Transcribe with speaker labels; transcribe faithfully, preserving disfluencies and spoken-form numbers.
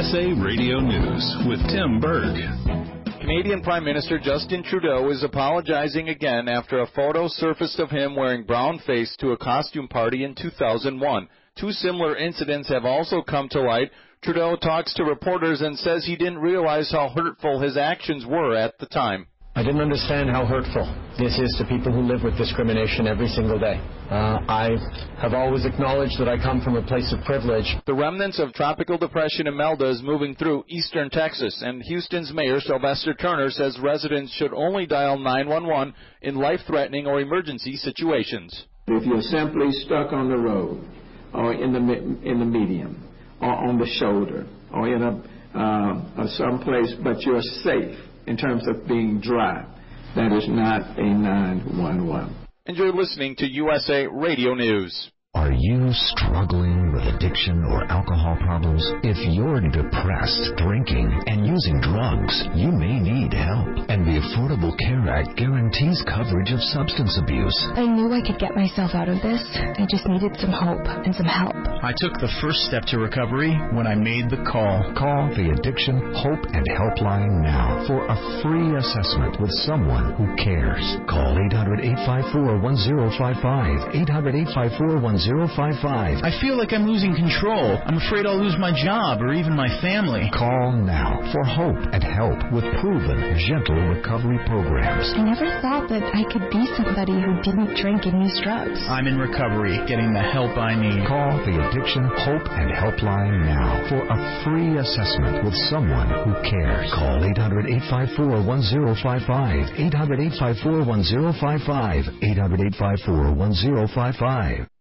Speaker 1: S A Radio News with Tim Berg.
Speaker 2: Canadian Prime Minister Justin Trudeau is apologizing again after a photo surfaced of him wearing brown face to a costume party in two thousand one. Two similar incidents have also come to light. Trudeau talks to reporters and says he didn't realize how hurtful his actions were at the time.
Speaker 3: I didn't understand how hurtful this is to people who live with discrimination every single day. Uh, I have always acknowledged that I come from a place of privilege.
Speaker 2: The remnants of Tropical Depression Imelda is moving through eastern Texas, and Houston's Mayor Sylvester Turner says residents should only dial nine one one in life-threatening or emergency situations.
Speaker 4: If you're simply stuck on the road, or in the in the medium, or on the shoulder, or in a uh, someplace, but you're safe in terms of being dry, that is not a nine one one.
Speaker 2: And you're listening to U S A Radio News.
Speaker 5: Are you struggling with addiction or alcohol problems? If you're depressed, drinking, and using drugs, you may need help. And the Affordable Care Act guarantees coverage of substance abuse.
Speaker 6: I knew I could get myself out of this. I just needed some hope and some help.
Speaker 7: I took the first step to recovery when I made the call.
Speaker 5: Call the Addiction Hope and Helpline now for a free assessment with someone who cares. Call eight hundred, eight five four, one zero five five, eight hundred, eight five four, one zero five five.
Speaker 7: I feel like I'm losing control. I'm afraid I'll lose my job or even my family.
Speaker 5: Call now for hope and help with proven, gentle recovery programs.
Speaker 6: I never thought that I could be somebody who didn't drink and use drugs.
Speaker 7: I'm in recovery, getting the help I need.
Speaker 5: Call the Addiction Hope and Helpline now for a free assessment with someone who cares. Call eight hundred, eight five four, one zero five five, eight hundred, eight five four, one zero five five, eight hundred, eight five four, one zero five five.